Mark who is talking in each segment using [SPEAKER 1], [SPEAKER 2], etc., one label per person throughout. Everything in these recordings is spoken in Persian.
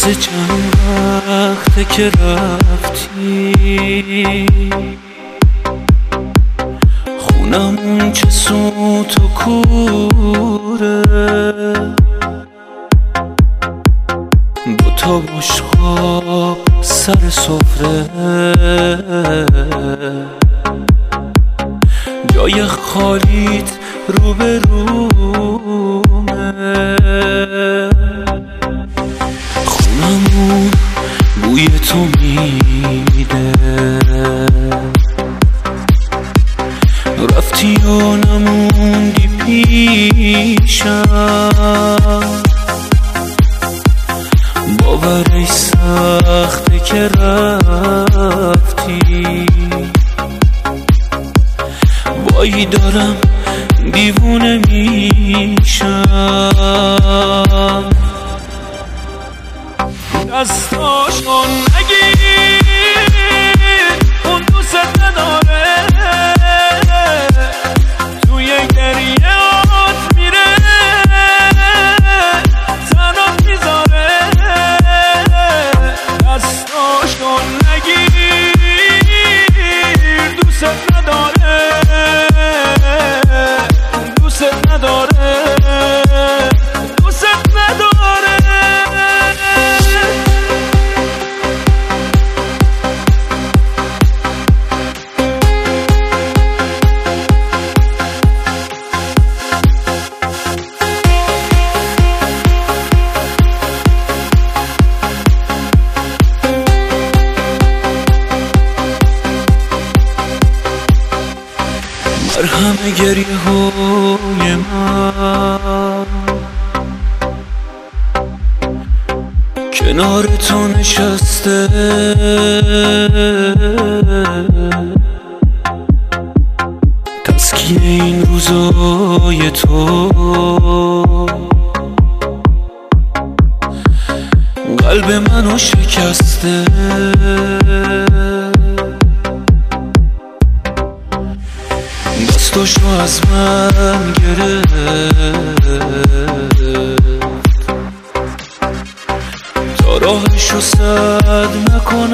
[SPEAKER 1] واسه چند وقته که رفتی، خونمون چه سوت و کوره، دوتا بشقاب سر سفره، جای خالیت روبرومه، خونمون بوی تو میده، رفتی و نموندی پیشم، باورش سخته که رفتی، وای دارم دیوونه میشم. دستاشو نگیر، اون دوست نداره، توی گریهات میره، تنات میذاره. دستاشو نگیر، دوست نداره، دوست نداره، دوست نداره. مرهم گریه های من کنار تو نشسته، تسکین این روزای تو، قلب منو شکسته. دستاشو از من گرفت تا راهشو سد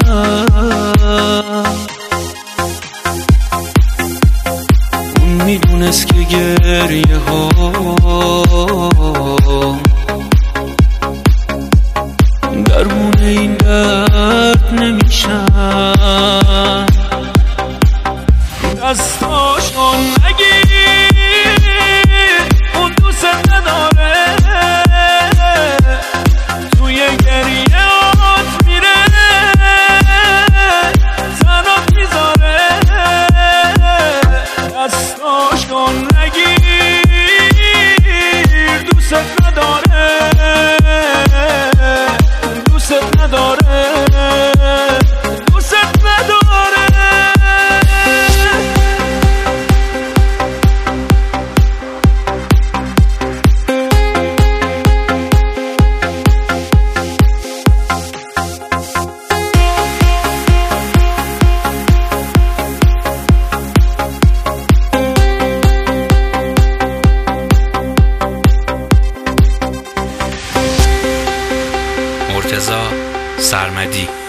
[SPEAKER 1] نکنم، اون میدونست که گریه ها درمون این درد نمیشن. دستاشو نگیر، اون دوست نداره، توی گریهات میره، تنات میذاره. دستاشو نگیر، دوست نداره، دوست نداره، دوست نداره.
[SPEAKER 2] مرتضی سرمدی.